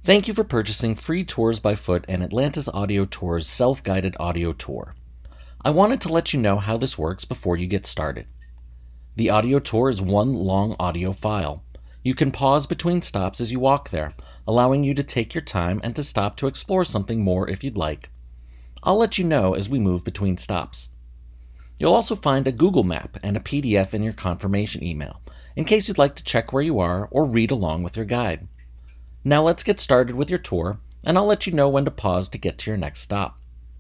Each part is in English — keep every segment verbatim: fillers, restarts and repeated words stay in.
Thank you for purchasing Free Tours by Foot and Atlantis Audio Tours self-guided audio tour. I wanted to let you know how this works before you get started. The audio tour is one long audio file. You can pause between stops as you walk there, allowing you to take your time and to stop to explore something more if you'd like. I'll let you know as we move between stops. You'll also find a Google map and a P D F in your confirmation email, in case you'd like to check where you are or read along with your guide. Now let's get started with your tour, and I'll let you know when to pause to get to your next stop.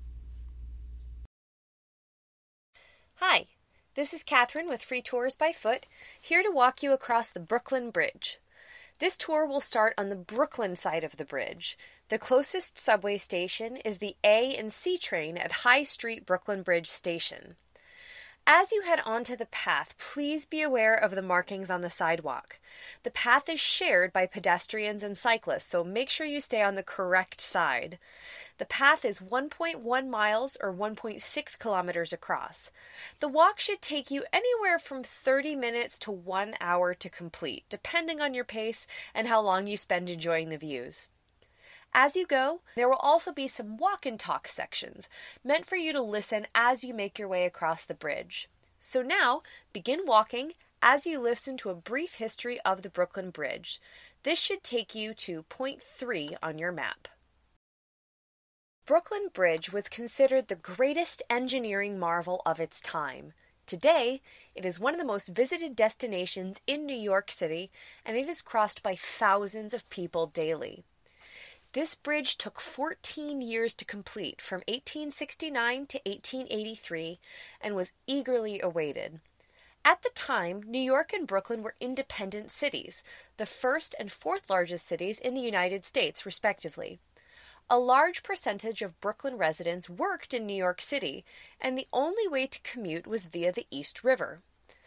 Hi, this is Catherine with Free Tours by Foot, here to walk you across the Brooklyn Bridge. This tour will start on the Brooklyn side of the bridge. The closest subway station is the A and C train at High Street Brooklyn Bridge Station. As you head onto the path, please be aware of the markings on the sidewalk. The path is shared by pedestrians and cyclists, so make sure you stay on the correct side. The path is one point one miles or one point six kilometers across. The walk should take you anywhere from thirty minutes to one hour to complete, depending on your pace and how long you spend enjoying the views. As you go, there will also be some walk and talk sections, meant for you to listen as you make your way across the bridge. So now, begin walking as you listen to a brief history of the Brooklyn Bridge. This should take you to point three on your map. Brooklyn Bridge was considered the greatest engineering marvel of its time. Today, it is one of the most visited destinations in New York City, and it is crossed by thousands of people daily. This bridge took fourteen years to complete, from eighteen sixty-nine to eighteen eighty-three, and was eagerly awaited. At the time, New York and Brooklyn were independent cities, the first and fourth largest cities in the United States, respectively. A large percentage of Brooklyn residents worked in New York City, and the only way to commute was via the East River.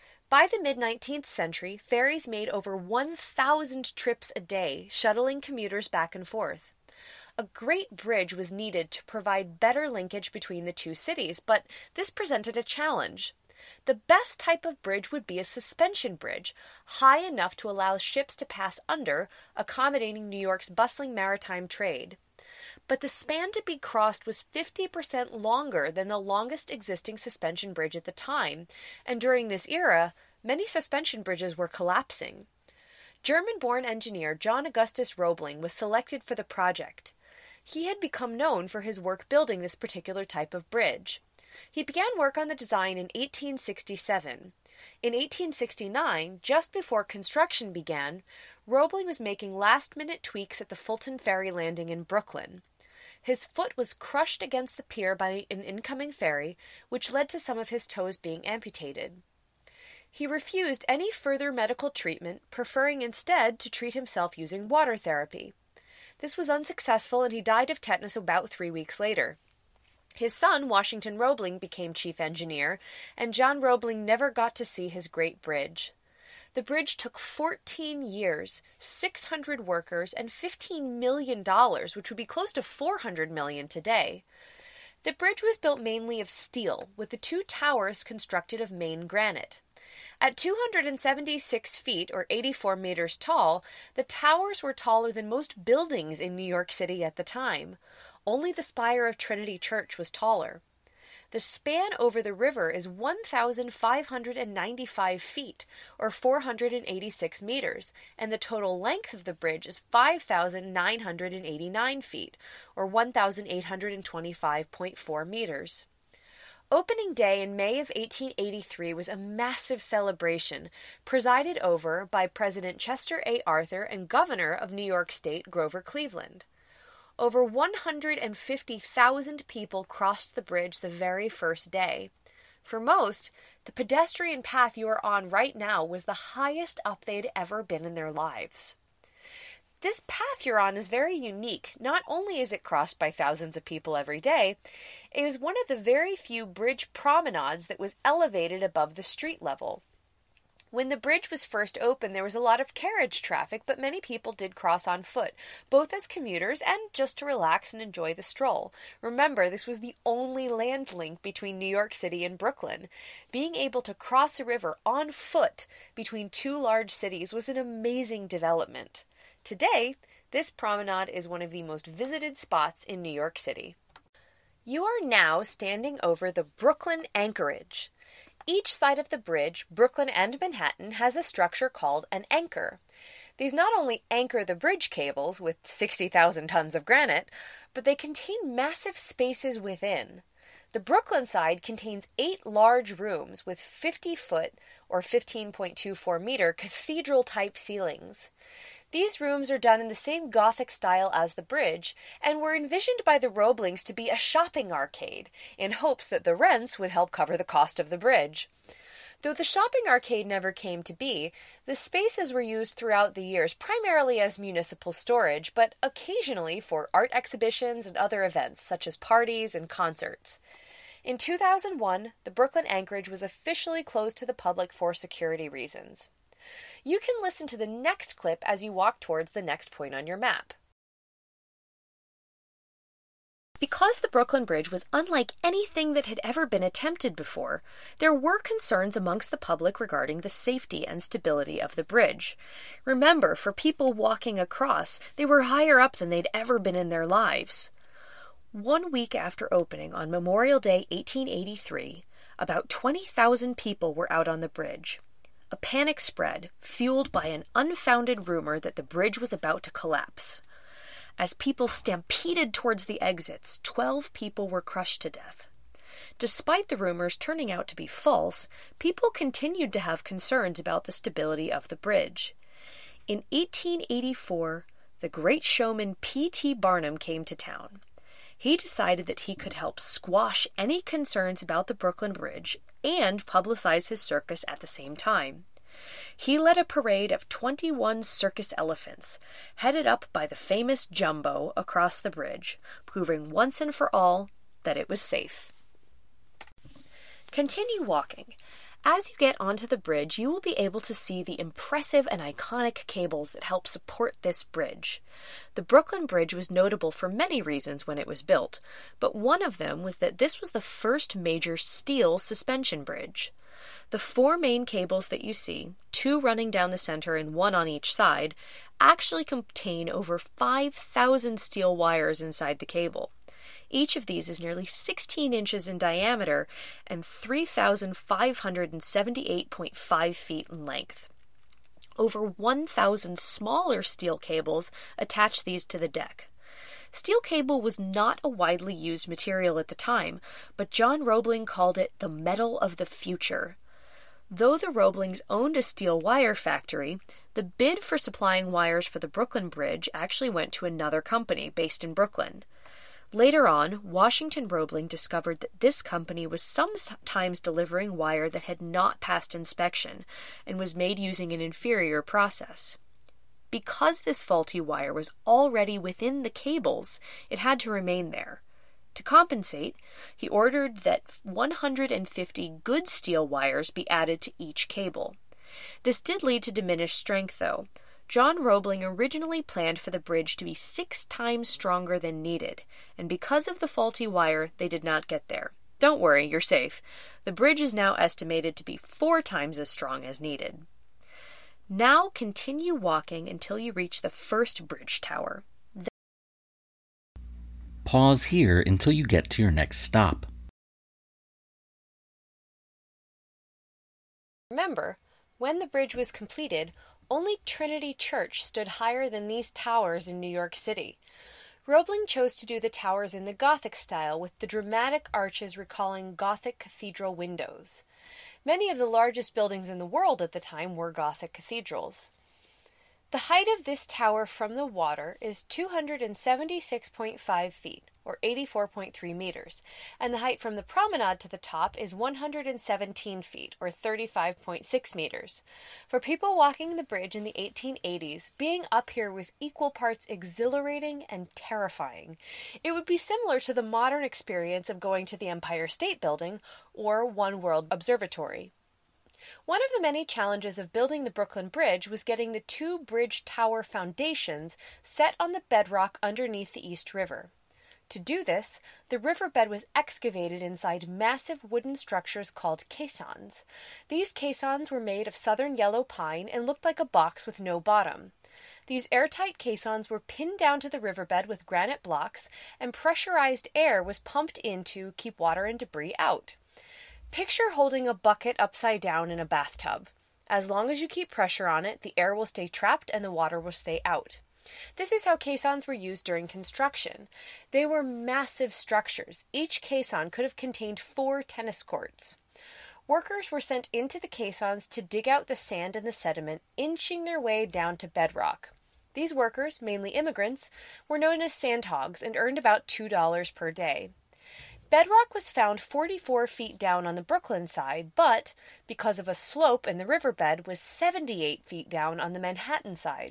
By the mid-nineteenth century, ferries made over one thousand trips a day, shuttling commuters back and forth. A great bridge was needed to provide better linkage between the two cities, but this presented a challenge. The best type of bridge would be a suspension bridge, high enough to allow ships to pass under, accommodating New York's bustling maritime trade. But the span to be crossed was fifty percent longer than the longest existing suspension bridge at the time, and during this era, many suspension bridges were collapsing. German-born engineer John Augustus Roebling was selected for the project. He had become known for his work building this particular type of bridge. He began work on the design in eighteen sixty-seven. In eighteen sixty-nine, just before construction began, Roebling was making last-minute tweaks at the Fulton Ferry landing in Brooklyn. His foot was crushed against the pier by an incoming ferry, which led to some of his toes being amputated. He refused any further medical treatment, preferring instead to treat himself using water therapy. This was unsuccessful, and he died of tetanus about three weeks later. His son, Washington Roebling, became chief engineer, and John Roebling never got to see his great bridge. The bridge took fourteen years, six hundred workers, and fifteen million dollars, which would be close to four hundred million dollars today. The bridge was built mainly of steel, with the two towers constructed of Maine granite. At two hundred seventy-six feet, or eighty-four meters tall, the towers were taller than most buildings in New York City at the time. Only the spire of Trinity Church was taller. The span over the river is one thousand five hundred ninety-five feet, or four hundred eighty-six meters, and the total length of the bridge is five thousand nine hundred eighty-nine feet, or one thousand eight hundred twenty-five point four meters. Opening day in May of eighteen eighty-three was a massive celebration, presided over by President Chester A. Arthur and Governor of New York State Grover Cleveland. Over one hundred fifty thousand people crossed the bridge the very first day. For most, the pedestrian path you are on right now was the highest up they'd ever been in their lives. This path you're on is very unique. Not only is it crossed by thousands of people every day, it is one of the very few bridge promenades that was elevated above the street level. When the bridge was first opened, there was a lot of carriage traffic, but many people did cross on foot, both as commuters and just to relax and enjoy the stroll. Remember, this was the only land link between New York City and Brooklyn. Being able to cross a river on foot between two large cities was an amazing development. Today, This promenade is one of the most visited spots in New York City. You are now standing over the Brooklyn Anchorage. Each side of the bridge, Brooklyn and Manhattan, has a structure called an anchor. These not only anchor the bridge cables with sixty thousand tons of granite, but they contain massive spaces within. The Brooklyn side contains eight large rooms with fifty-foot or fifteen point two four meter cathedral-type ceilings. These rooms are done in the same Gothic style as the bridge and were envisioned by the Roeblings to be a shopping arcade in hopes that the rents would help cover the cost of the bridge. Though the shopping arcade never came to be, the spaces were used throughout the years primarily as municipal storage, but occasionally for art exhibitions and other events such as parties and concerts. In two thousand one, the Brooklyn Anchorage was officially closed to the public for security reasons. You can listen to the next clip as you walk towards the next point on your map. Because the Brooklyn Bridge was unlike anything that had ever been attempted before, there were concerns amongst the public regarding the safety and stability of the bridge. Remember, for people walking across, they were higher up than they'd ever been in their lives. One week after opening on Memorial Day eighteen eighty-three, about twenty thousand people were out on the bridge. A panic spread, fueled by an unfounded rumor that the bridge was about to collapse. As people stampeded towards the exits, twelve people were crushed to death. Despite the rumors turning out to be false, people continued to have concerns about the stability of the bridge. In eighteen eighty-four, the great showman P T Barnum came to town. He decided that he could help squash any concerns about the Brooklyn Bridge and publicize his circus at the same time. He led a parade of twenty-one circus elephants, headed up by the famous Jumbo, across the bridge, proving once and for all that it was safe. Continue walking. As you get onto the bridge, you will be able to see the impressive and iconic cables that help support this bridge. The Brooklyn Bridge was notable for many reasons when it was built, but one of them was that this was the first major steel suspension bridge. The four main cables that you see, two running down the center and one on each side, actually contain over five thousand steel wires inside the cable. Each of these is nearly sixteen inches in diameter and three thousand five hundred seventy-eight point five feet in length. Over one thousand smaller steel cables attach these to the deck. Steel cable was not a widely used material at the time, but John Roebling called it the metal of the future. Though the Roeblings owned a steel wire factory, the bid for supplying wires for the Brooklyn Bridge actually went to another company based in Brooklyn. Later on, Washington Roebling discovered that this company was sometimes delivering wire that had not passed inspection and was made using an inferior process. Because this faulty wire was already within the cables, it had to remain there. To compensate, he ordered that one hundred fifty good steel wires be added to each cable. This did lead to diminished strength, though. John Roebling originally planned for the bridge to be six times stronger than needed, and because of the faulty wire, they did not get there. Don't worry, you're safe. The bridge is now estimated to be four times as strong as needed. Now continue walking until you reach the first bridge tower. Then Pause here until you get to your next stop. remember, when the bridge was completed, only Trinity Church stood higher than these towers in New York City. Roebling chose to do the towers in the Gothic style, with the dramatic arches recalling Gothic cathedral windows. Many of the largest buildings in the world at the time were Gothic cathedrals. The height of this tower from the water is two hundred seventy-six point five feet, or eighty-four point three meters, and the height from the promenade to the top is one hundred seventeen feet, or thirty-five point six meters. For people walking the bridge in the eighteen eighties, being up here was equal parts exhilarating and terrifying. It would be similar to the modern experience of going to the Empire State Building or One World Observatory. One of the many challenges of building the Brooklyn Bridge was getting the two bridge tower foundations set on the bedrock underneath the East River. To do this, the riverbed was excavated inside massive wooden structures called caissons. These caissons were made of southern yellow pine and looked like a box with no bottom. These airtight caissons were pinned down to the riverbed with granite blocks, and pressurized air was pumped in to keep water and debris out. Picture holding a bucket upside down in a bathtub. As long as you keep pressure on it, the air will stay trapped and the water will stay out. This is how caissons were used during construction. They were massive structures. Each caisson could have contained four tennis courts. Workers were sent into the caissons to dig out the sand and the sediment, inching their way down to bedrock. These workers, mainly immigrants, were known as sandhogs and earned about two dollars per day. Bedrock was found forty-four feet down on the Brooklyn side, but, because of a slope in the riverbed, was seventy-eight feet down on the Manhattan side.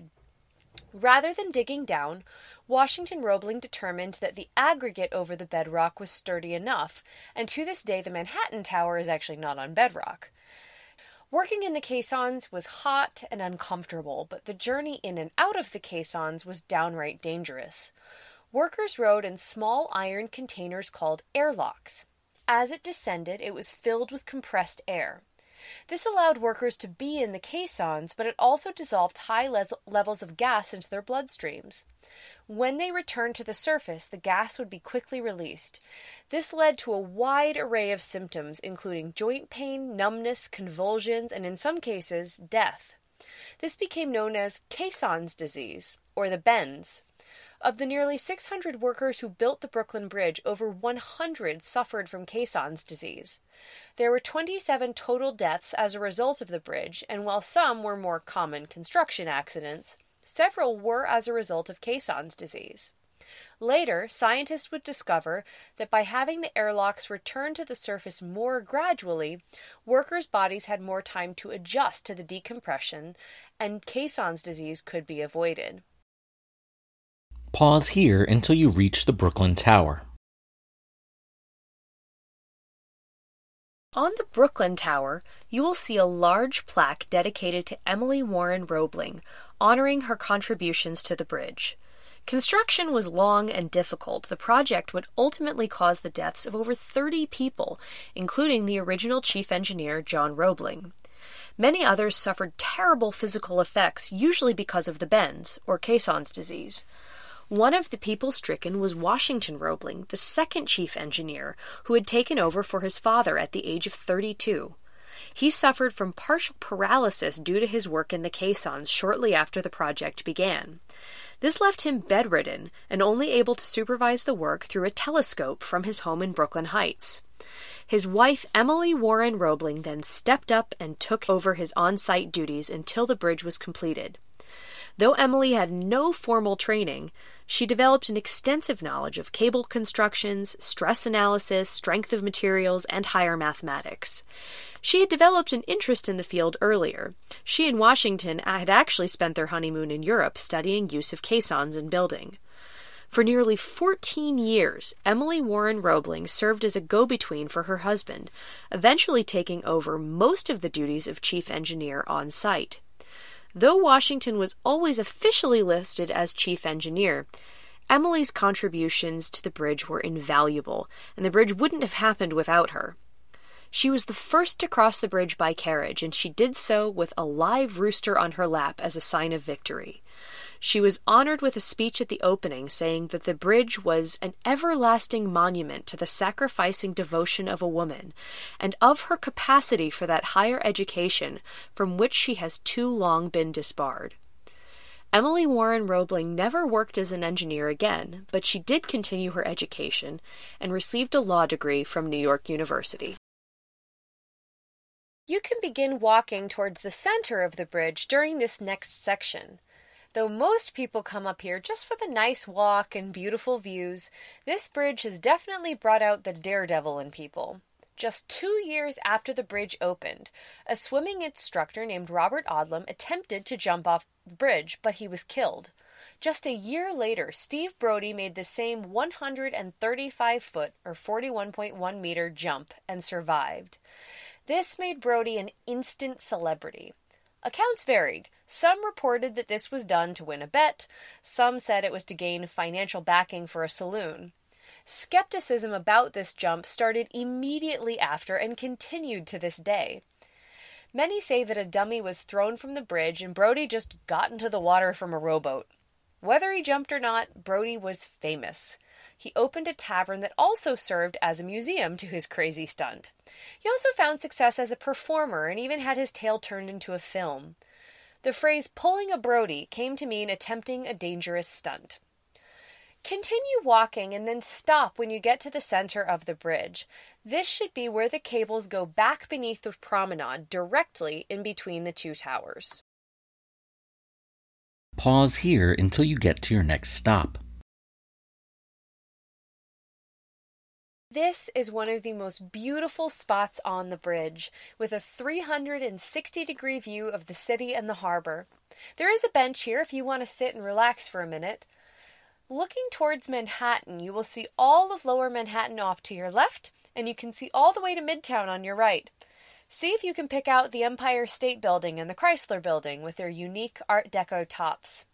Rather than digging down, Washington Roebling determined that the aggregate over the bedrock was sturdy enough, and to this day the Manhattan Tower is actually not on bedrock. Working in the caissons was hot and uncomfortable, but the journey in and out of the caissons was downright dangerous. Workers rode in small iron containers called airlocks. As it descended, it was filled with compressed air. This allowed workers to be in the caissons, but it also dissolved high le- levels of gas into their bloodstreams. When they returned to the surface, the gas would be quickly released. This led to a wide array of symptoms, including joint pain, numbness, convulsions, and in some cases, death. This became known as caissons disease, or the bends. Of the nearly six hundred workers who built the Brooklyn Bridge, over one hundred suffered from caissons disease. There were twenty-seven total deaths as a result of the bridge, and while some were more common construction accidents, several were as a result of caissons disease. Later, scientists would discover that by having the airlocks return to the surface more gradually, workers' bodies had more time to adjust to the decompression, and caissons disease could be avoided. Pause here until you reach the Brooklyn Tower. On the Brooklyn Tower, you will see a large plaque dedicated to Emily Warren Roebling, honoring her contributions to the bridge. Construction was long and difficult. The project would ultimately cause the deaths of over thirty people, including the original chief engineer, John Roebling. Many others suffered terrible physical effects, usually because of the bends, or caissons disease. One of the people stricken was Washington Roebling, the second chief engineer, who had taken over for his father at the age of thirty-two. He suffered from partial paralysis due to his work in the caissons shortly after the project began. This left him bedridden and only able to supervise the work through a telescope from his home in Brooklyn Heights. His wife, Emily Warren Roebling, then stepped up and took over his on-site duties until the bridge was completed. Though Emily had no formal training, she developed an extensive knowledge of cable constructions, stress analysis, strength of materials, and higher mathematics. She had developed an interest in the field earlier. She and Washington had actually spent their honeymoon in Europe studying use of caissons in building. For nearly fourteen years, Emily Warren Roebling served as a go-between for her husband, eventually taking over most of the duties of chief engineer on site. Though Washington was always officially listed as chief engineer, Emily's contributions to the bridge were invaluable, and the bridge wouldn't have happened without her. She was the first to cross the bridge by carriage, and she did so with a live rooster on her lap as a sign of victory. She was honored with a speech at the opening saying that the bridge was an everlasting monument to the sacrificing devotion of a woman, and of her capacity for that higher education from which she has too long been disbarred. Emily Warren Roebling never worked as an engineer again, but she did continue her education and received a law degree from New York University. You can begin walking towards the center of the bridge during this next section. Though most people come up here just for the nice walk and beautiful views, this bridge has definitely brought out the daredevil in people. Just two years after the bridge opened, a swimming instructor named Robert Odlum attempted to jump off the bridge, but he was killed. Just a year later, Steve Brody made the same one hundred thirty-five foot or forty-one point one meter jump and survived. This made Brody an instant celebrity. Accounts varied. Some reported that this was done to win a bet. Some said it was to gain financial backing for a saloon. Skepticism about this jump started immediately after and continued to this day. Many say that a dummy was thrown from the bridge and Brodie just got into the water from a rowboat. Whether he jumped or not, Brodie was famous. He opened a tavern that also served as a museum to his crazy stunt. He also found success as a performer and even had his tale turned into a film. The phrase pulling a Brodie came to mean attempting a dangerous stunt. Continue walking and then stop when you get to the center of the bridge. This should be where the cables go back beneath the promenade, directly in between the two towers. Pause here until you get to your next stop. This is one of the most beautiful spots on the bridge, with a three hundred sixty degree view of the city and the harbor. There is a bench here if you want to sit and relax for a minute. Looking towards Manhattan, you will see all of Lower Manhattan off to your left, and you can see all the way to Midtown on your right. See if you can pick out the Empire State Building and the Chrysler Building with their unique Art Deco tops.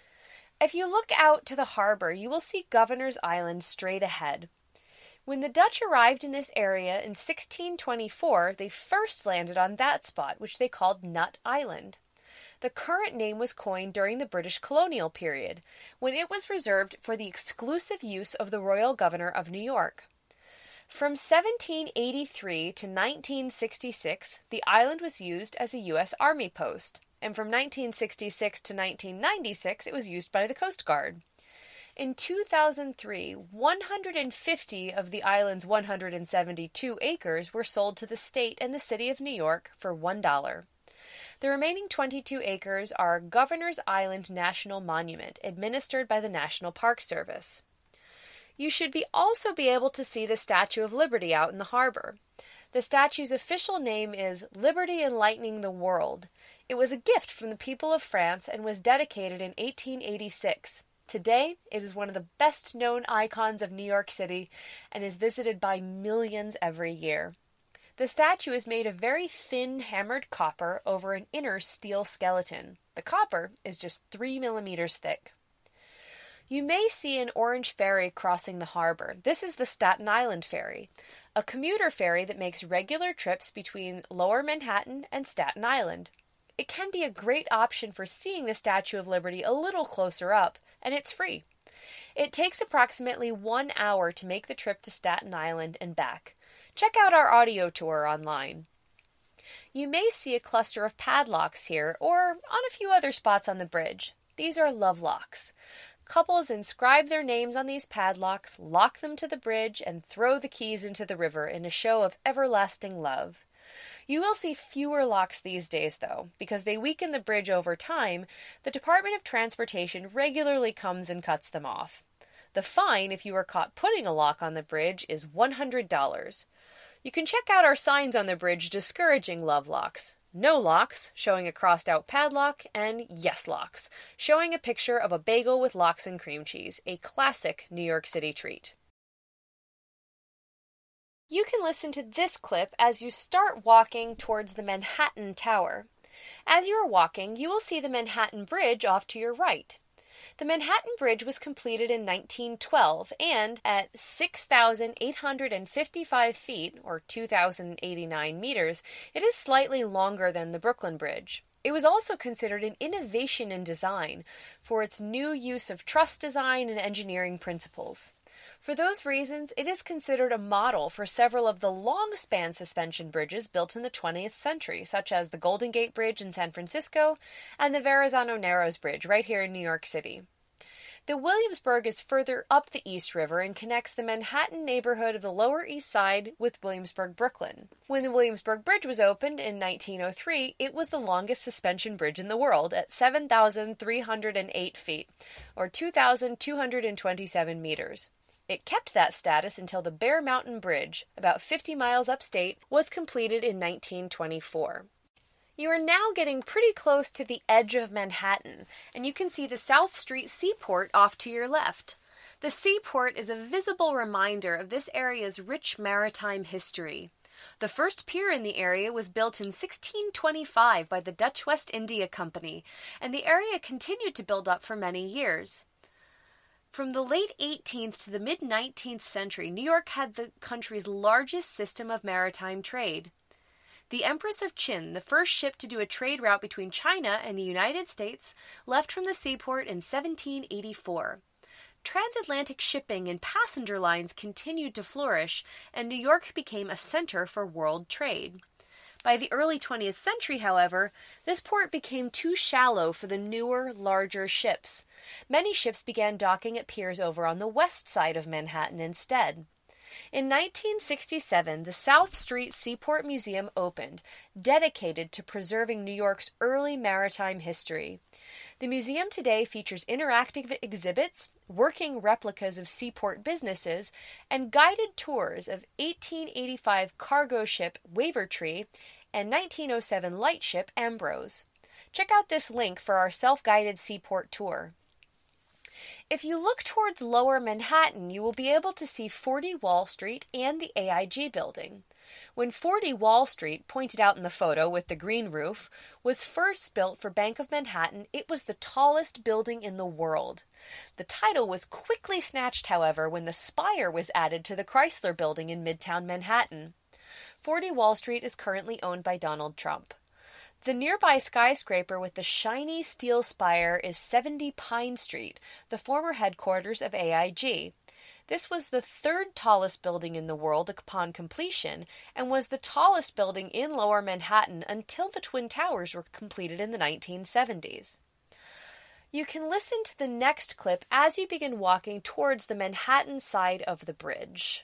If you look out to the harbor, you will see Governor's Island straight ahead. When the Dutch arrived in this area in sixteen twenty-four, they first landed on that spot, which they called Nut Island. The current name was coined during the British colonial period, when it was reserved for the exclusive use of the Royal Governor of New York. From seventeen eighty-three to nineteen sixty-six, the island was used as a U S Army post, and from nineteen sixty-six to nineteen ninety-six, it was used by the Coast Guard. In two thousand three, one hundred fifty of the island's one hundred seventy-two acres were sold to the state and the city of New York for one dollar. The remaining twenty-two acres are Governor's Island National Monument, administered by the National Park Service. You should be also be able to see the Statue of Liberty out in the harbor. The statue's official name is Liberty Enlightening the World. It was a gift from the people of France and was dedicated in eighteen eighty-six. Today, it is one of the best-known icons of New York City and is visited by millions every year. The statue is made of very thin hammered copper over an inner steel skeleton. The copper is just three millimeters thick. You may see an orange ferry crossing the harbor. This is the Staten Island Ferry, a commuter ferry that makes regular trips between Lower Manhattan and Staten Island. It can be a great option for seeing the Statue of Liberty a little closer up, and it's free. It takes approximately one hour to make the trip to Staten Island and back. Check out our audio tour online. You may see a cluster of padlocks here, or on a few other spots on the bridge. These are love locks. Couples inscribe their names on these padlocks, lock them to the bridge, and throw the keys into the river in a show of everlasting love. You will see fewer locks these days, though. Because they weaken the bridge over time, the Department of Transportation regularly comes and cuts them off. The fine, if you are caught putting a lock on the bridge, is one hundred dollars. You can check out our signs on the bridge discouraging love locks. No locks, showing a crossed-out padlock, and yes locks, showing a picture of a bagel with lox and cream cheese, a classic New York City treat. You can listen to this clip as you start walking towards the Manhattan Tower. As you are walking, you will see the Manhattan Bridge off to your right. The Manhattan Bridge was completed in nineteen twelve, and at six thousand eight hundred fifty-five feet, or two thousand eighty-nine meters, it is slightly longer than the Brooklyn Bridge. It was also considered an innovation in design for its new use of truss design and engineering principles. For those reasons, it is considered a model for several of the long-span suspension bridges built in the twentieth century, such as the Golden Gate Bridge in San Francisco and the Verrazano Narrows Bridge right here in New York City. The Williamsburg is further up the East River and connects the Manhattan neighborhood of the Lower East Side with Williamsburg, Brooklyn. When the Williamsburg Bridge was opened in nineteen oh three, it was the longest suspension bridge in the world at seven thousand three hundred eight feet, or two thousand two hundred twenty-seven meters. It kept that status until the Bear Mountain Bridge, about fifty miles upstate, was completed in nineteen twenty-four. You are now getting pretty close to the edge of Manhattan, and you can see the South Street Seaport off to your left. The seaport is a visible reminder of this area's rich maritime history. The first pier in the area was built in sixteen twenty-five by the Dutch West India Company, and the area continued to build up for many years. From the late eighteenth to the mid-nineteenth century, New York had the country's largest system of maritime trade. The Empress of Qin, the first ship to do a trade route between China and the United States, left from the seaport in seventeen eighty-four. Transatlantic shipping and passenger lines continued to flourish, and New York became a center for world trade. By the early twentieth century, however, this port became too shallow for the newer, larger ships. Many ships began docking at piers over on the west side of Manhattan instead. In nineteen sixty-seven, the South Street Seaport Museum opened, dedicated to preserving New York's early maritime history. The museum today features interactive exhibits, working replicas of seaport businesses, and guided tours of eighteen eighty-five cargo ship Wavertree and nineteen oh seven lightship Ambrose. Check out this link for our self-guided seaport tour. If you look towards Lower Manhattan, you will be able to see forty Wall Street and the A I G building. When forty Wall Street, pointed out in the photo with the green roof, was first built for Bank of Manhattan, it was the tallest building in the world. The title was quickly snatched, however, when the spire was added to the Chrysler Building in Midtown Manhattan. forty Wall Street is currently owned by Donald Trump. The nearby skyscraper with the shiny steel spire is seventy Pine Street, the former headquarters of A I G. This was the third tallest building in the world upon completion, and was the tallest building in Lower Manhattan until the Twin Towers were completed in the nineteen seventies. You can listen to the next clip as you begin walking towards the Manhattan side of the bridge.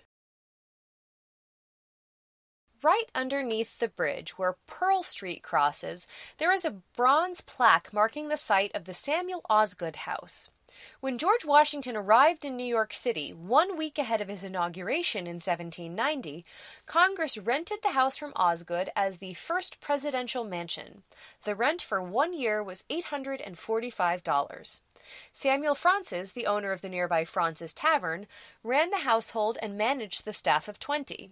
Right underneath the bridge, where Pearl Street crosses, there is a bronze plaque marking the site of the Samuel Osgood House. When George Washington arrived in New York City, one week ahead of his inauguration in seventeen ninety, Congress rented the house from Osgood as the first presidential mansion. The rent for one year was eight hundred forty-five dollars. Samuel Francis, the owner of the nearby Francis Tavern, ran the household and managed the staff of twenty.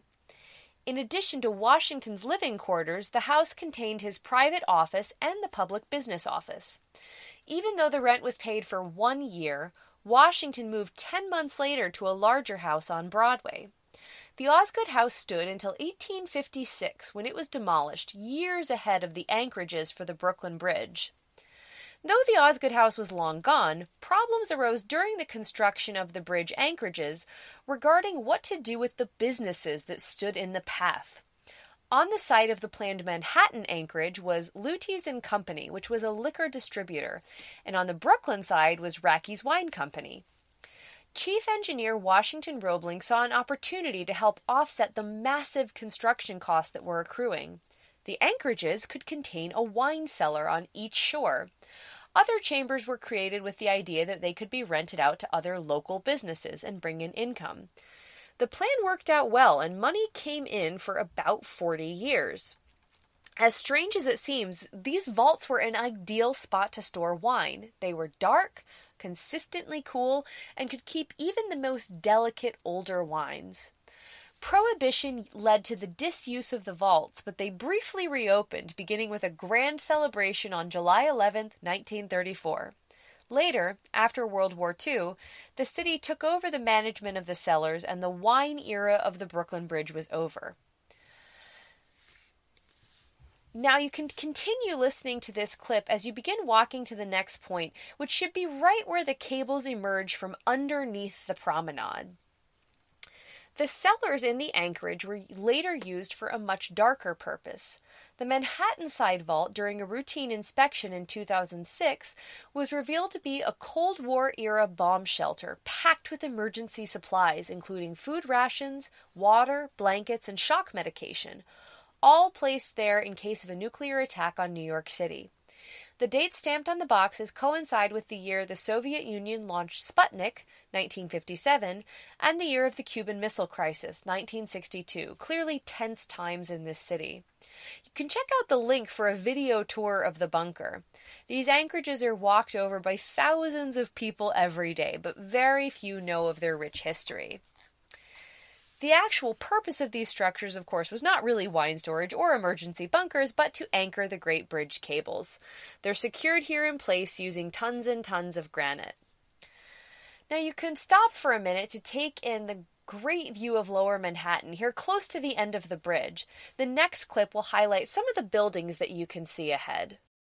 In addition to Washington's living quarters, the house contained his private office and the public business office. Even though the rent was paid for one year, Washington moved ten months later to a larger house on Broadway. The Osgood House stood until eighteen fifty-six, when it was demolished, years ahead of the anchorages for the Brooklyn Bridge. Though the Osgood House was long gone, problems arose during the construction of the bridge anchorages regarding what to do with the businesses that stood in the path. On the site of the planned Manhattan anchorage was Luty's and Company, which was a liquor distributor, and on the Brooklyn side was Racky's Wine Company. Chief Engineer Washington Roebling saw an opportunity to help offset the massive construction costs that were accruing. The anchorages could contain a wine cellar on each shore. Other chambers were created with the idea that they could be rented out to other local businesses and bring in income. The plan worked out well, and money came in for about forty years. As strange as it seems, these vaults were an ideal spot to store wine. They were dark, consistently cool, and could keep even the most delicate older wines. Prohibition led to the disuse of the vaults, but they briefly reopened, beginning with a grand celebration on July eleventh, nineteen thirty-four. Later, after World War Two, the city took over the management of the cellars, and the wine era of the Brooklyn Bridge was over. Now you can continue listening to this clip as you begin walking to the next point, which should be right where the cables emerge from underneath the promenade. The cellars in the anchorage were later used for a much darker purpose. The Manhattan side vault, during a routine inspection in two thousand six, was revealed to be a Cold War-era bomb shelter packed with emergency supplies, including food rations, water, blankets, and shock medication, all placed there in case of a nuclear attack on New York City. The dates stamped on the boxes coincide with the year the Soviet Union launched Sputnik, nineteen fifty-seven, and the year of the Cuban Missile Crisis, nineteen sixty-two, clearly tense times in this city. You can check out the link for a video tour of the bunker. These anchorages are walked over by thousands of people every day, but very few know of their rich history. The actual purpose of these structures, of course, was not really wine storage or emergency bunkers, but to anchor the Great Bridge cables. They're secured here in place using tons and tons of granite. Now you can stop for a minute to take in the great view of Lower Manhattan here close to the end of the bridge. The next clip will highlight some of the buildings that you can see ahead.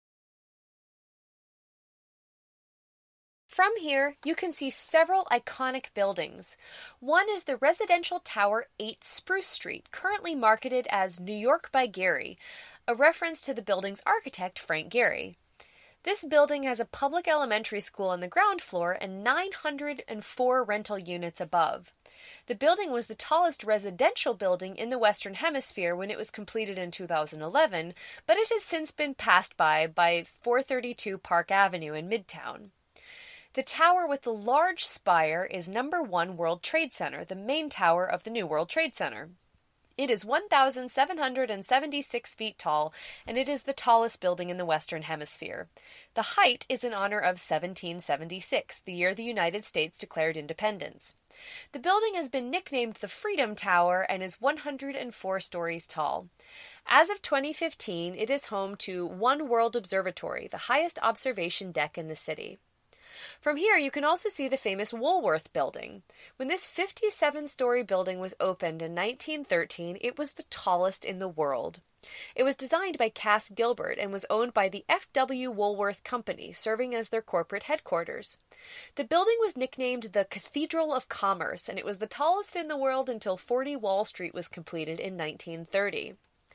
From here, you can see several iconic buildings. One is the residential tower eight Spruce Street, currently marketed as New York by Gehry, a reference to the building's architect, Frank Gehry. This building has a public elementary school on the ground floor and nine hundred four rental units above. The building was the tallest residential building in the Western Hemisphere when it was completed in two thousand eleven, but it has since been passed by by four thirty-two Park Avenue in Midtown. The tower with the large spire is number one World Trade Center, the main tower of the new World Trade Center. It is one thousand seven hundred seventy-six feet tall, and it is the tallest building in the Western Hemisphere. The height is in honor of seventeen seventy-six, the year the United States declared independence. The building has been nicknamed the Freedom Tower and is one hundred four stories tall. As of twenty fifteen, it is home to One World Observatory, the highest observation deck in the city. From here, you can also see the famous Woolworth Building. When this fifty-seven-story building was opened in nineteen thirteen, it was the tallest in the world. It was designed by Cass Gilbert and was owned by the F W Woolworth Company, serving as their corporate headquarters. The building was nicknamed the Cathedral of Commerce, and it was the tallest in the world until forty Wall Street was completed in nineteen thirty.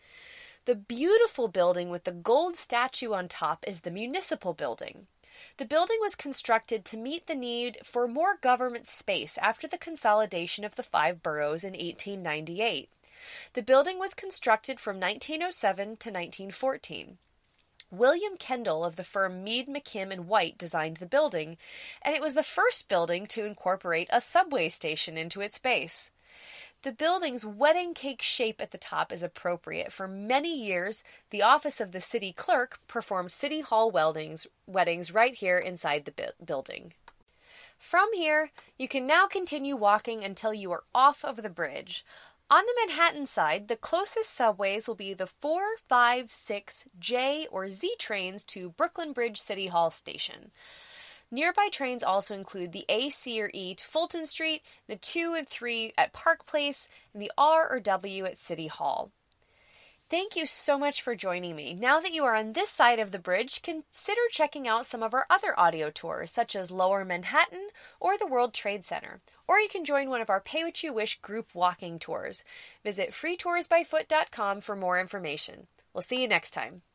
The beautiful building with the gold statue on top is the Municipal Building. The building was constructed to meet the need for more government space after the consolidation of the five boroughs in eighteen ninety-eight. The building was constructed from nineteen oh seven to nineteen fourteen. William Kendall of the firm Mead, McKim and White designed the building, and it was the first building to incorporate a subway station into its base. The building's wedding cake shape at the top is appropriate. For many years, the office of the city clerk performed city hall weddings, weddings right here inside the bu- building. From here, you can now continue walking until you are off of the bridge. On the Manhattan side, the closest subways will be the four, five, six, J, or Z trains to Brooklyn Bridge City Hall Station. Nearby trains also include the A, C, or E to Fulton Street, the two and three at Park Place, and the R or W at City Hall. Thank you so much for joining me. Now that you are on this side of the bridge, consider checking out some of our other audio tours, such as Lower Manhattan or the World Trade Center. Or you can join one of our Pay What You Wish group walking tours. Visit free tours by foot dot com for more information. We'll see you next time.